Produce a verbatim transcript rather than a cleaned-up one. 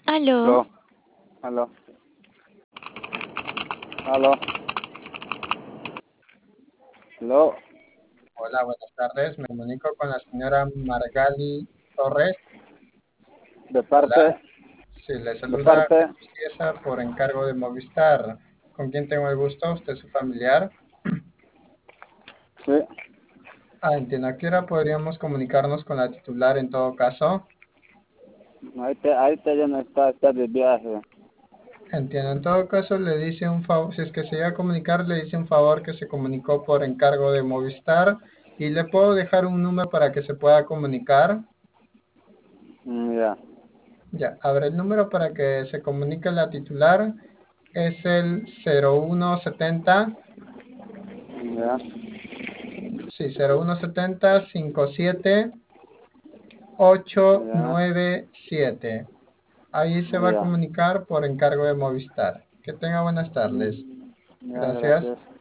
Aló, Aló, aló, aló, aló, Hola, buenas tardes. Me comunico con la señora Margali Torres. de Hola, parte, sí, le de saluda parte, Jesús Ciesa por encargo de Movistar. ¿Con quién tengo el gusto? ¿Usted es su familiar? sí, Ah, entiendo. ¿A qué hora podríamos comunicarnos con la titular en todo caso? ahorita, ahorita ya no está, está de viaje. Entiendo. En todo caso, le dice un favor, si es que se llega a comunicar, le dice un favor que se comunicó por encargo de Movistar y le puedo dejar un número para que se pueda comunicar. Mm, ya, Ya, a ver, el número para que se comunique la titular es el cero uno setenta, ya, sí, cero uno setenta cincuenta y siete ochocientos ya, noventa y siete. Ahí se va a ya, comunicar por encargo de Movistar. Que tenga buenas tardes. mm, ya, Gracias. gracias.